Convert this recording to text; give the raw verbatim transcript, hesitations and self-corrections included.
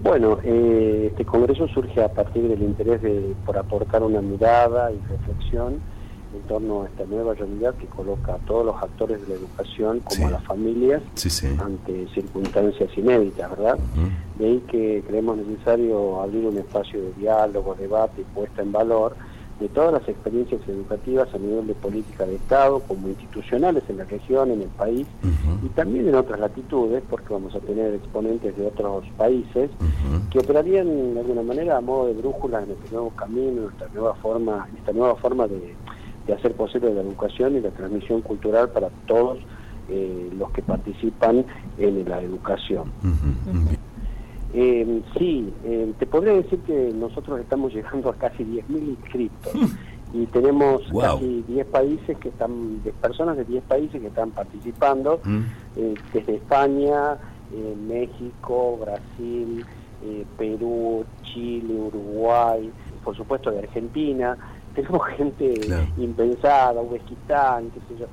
Bueno, eh, este congreso surge a partir del interés de, por aportar una mirada y reflexión en torno a esta nueva realidad que coloca a todos los actores de la educación, como sí. a las familias, sí, sí. ante circunstancias inéditas, ¿verdad? Uh-huh. De ahí que creemos necesario abrir un espacio de diálogo, debate y puesta en valor de todas las experiencias educativas a nivel de política de Estado, como institucionales en la región, en el país, uh-huh. y también en otras latitudes, porque vamos a tener exponentes de otros países uh-huh. que operarían de alguna manera a modo de brújula en este nuevo camino, en esta nueva forma, esta nueva forma de, de hacer posible la educación y la transmisión cultural para todos eh, los que participan en la educación. Uh-huh. Uh-huh. Eh, sí, eh, te podría decir que nosotros estamos llegando a casi diez mil inscritos y tenemos wow. casi diez países que están, de personas de diez países que están participando, mm. eh, desde España, eh, México, Brasil, eh, Perú, Chile, Uruguay, por supuesto de Argentina. Tenemos gente claro. impensada, Uzbekistán, qué sé yo.